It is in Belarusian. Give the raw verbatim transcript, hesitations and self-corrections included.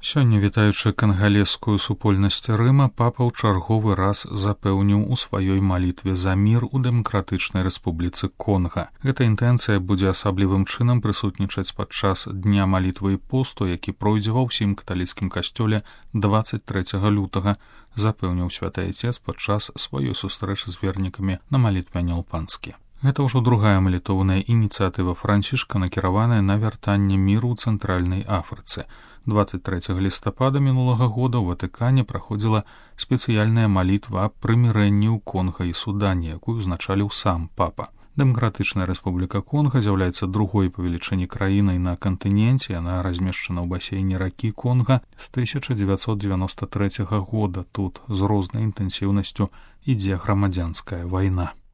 Сёння, вітаючы кангалескую супольнасць Рыма, папа ў чарговы раз запэўніў у сваёй малітве за мір у Дэмакратычнай Рэспубліцы Конга. Гэта інтэнцыя будзе асаблівым чынам прысутнічаць падчас дня малітвы і посту, які пройдзе ва ўсім каталіцкім касцёле дваццаць трэцяга лютага, запэўніў святы Айцец падчас сваёй сустрэчы з вернікамі на малітве Нялпанскі. Гэта ўжо другая малітоўная ініцыятыва Францішка, накіраваная на вяртанне міру ў Цэнтральнай Афрыцы. дваццаць трэцяга лістапада мінулага года ў Ватыкане праходзіла спецыяльная малітва аб прымірэнні ў Конга і Судане, якую узначаліў сам папа. Дэмакратычная Рэспубліка Конга з'яўляецца другой па велічыні краінай на кантыненце, яна размешчана ў басейне ракі Конга з тысяча дзевяцьсот дзевяноста трэцяга года. Тут з рознай інтэнсіўнасцю ідзе грамадзянская вайна.